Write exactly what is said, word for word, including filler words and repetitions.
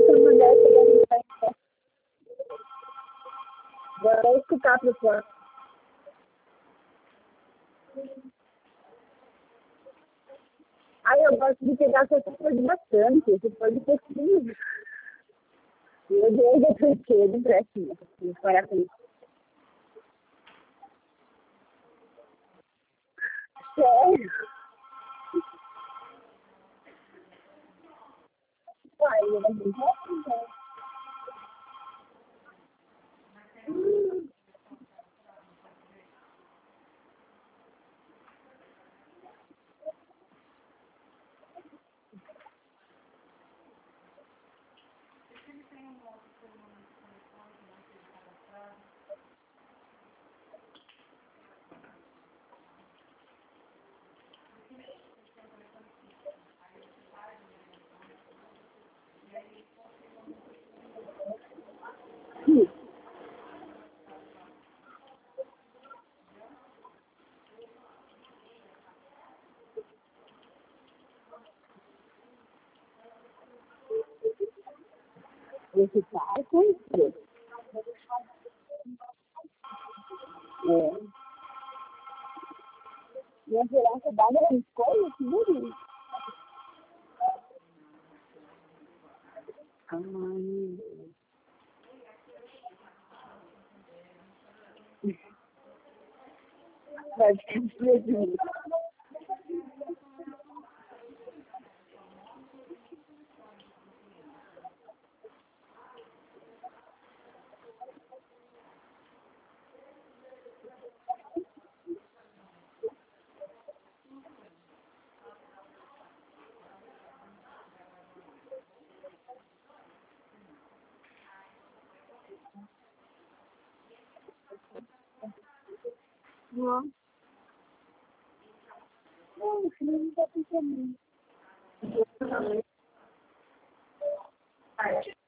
essa mulher chegando pra mim. Vou escutar pro fora. Aí eu gosto de pegar essas coisas bastante, esse pode ter sido. Eu dei de porque de empréstimo, para com isso. Sério? Uai, eu não vou então. Esse cara é conhecido. É. Minha gerência dada era escolha, que bonito. Ai, vai ficar prejuízo. Não, não, não está pensando.